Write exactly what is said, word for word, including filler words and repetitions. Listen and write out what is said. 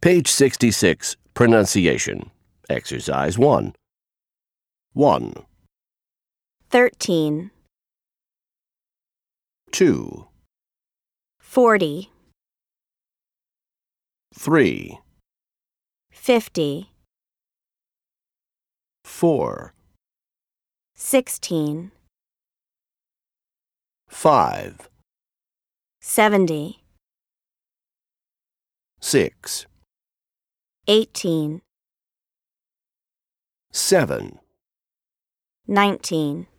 Page sixty-six, Pronunciation. Exercise one. one, thirteen, two, forty, three, fifty, four, sixteen, five, seventy, six, eighteen, seven, nineteen.